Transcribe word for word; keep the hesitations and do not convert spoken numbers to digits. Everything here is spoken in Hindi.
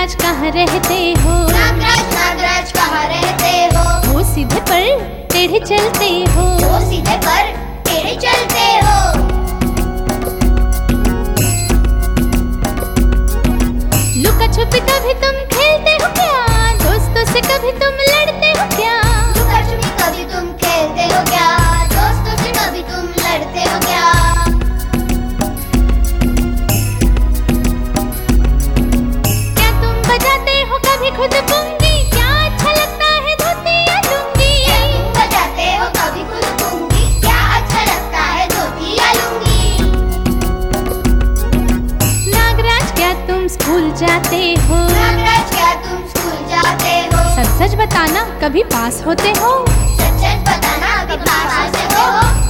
नागराज कहाँ रहते हो? नागराज नागराज कहाँ रहते हो? वो सीधे पर टेढ़े चलते हो। वो सीधे पर टेढ़े चलते हो। लुका छुपी कभी तुम खेलते हो क्या? दोस्तों से कभी तुम लड़ते हो क्या? लुका छुपी कभी तुम खेलते हो क्या? दोस्तों से कभी तुम लड़ते हो क्या? क्या तुम बजाते हो कभी खुद पुंगी? क्या अच्छा लगता है धोती या लुंगी? क्या तुम बजाते हो कभी खुद पुंगी? क्या अच्छा लगता है धोती या लुंगी? नागराज क्या तुम स्कूल जाते हो? नागराज क्या तुम स्कूल जाते हो? सच सच बताना कभी पास होते हो? सच सच बताना कभी पास होते हो?